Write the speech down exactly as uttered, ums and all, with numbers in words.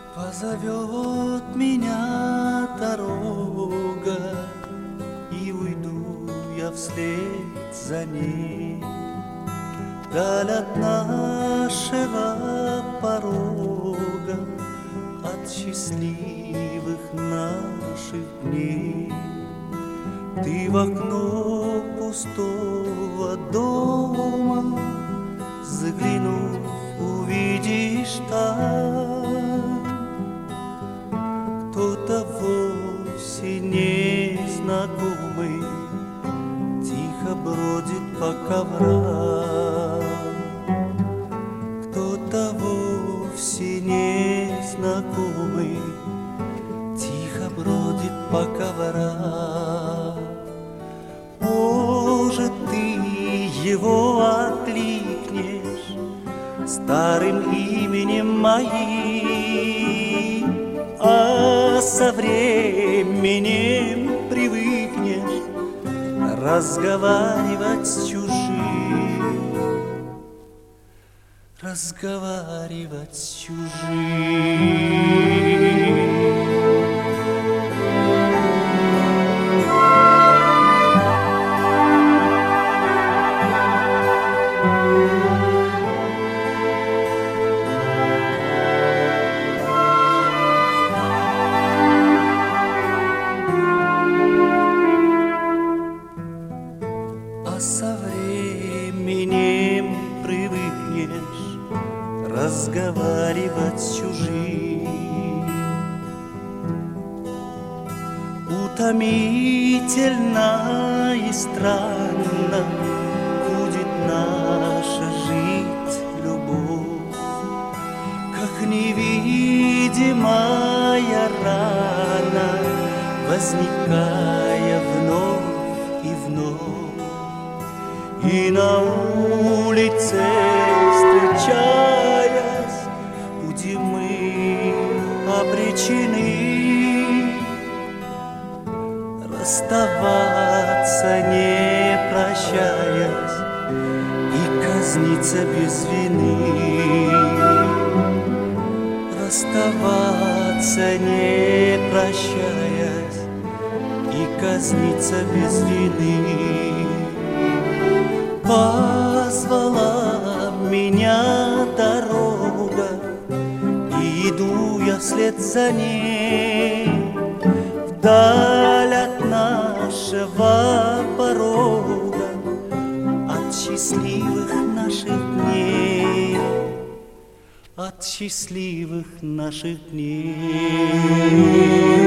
Позовет меня дорога, и уйду я вслед за ней. Даль от нашего порога, от счастливых наших дней. Ты в окно пустого дома, заглянув, увидишь там кто-то вовсе незнакомый тихо бродит по коврам. Кто-то вовсе незнакомый тихо бродит по коврам. Может, ты его окликнешь старым именем моим, а со временем привыкнешь разговаривать с чужим, разговаривать с чужим. Со временем привыкнешь разговаривать с чужим. Утомительно и странно будет наша жить любовь, как невидимая рана, возникая вновь и вновь. И на улице встречаясь, будем мы обречены расставаться, не прощаясь, и казниться без вины. Расставаться, не прощаясь, и казниться без вины. Позвала меня дорога, и иду я вслед за ней. Вдаль от нашего порога, от счастливых наших дней, от счастливых наших дней.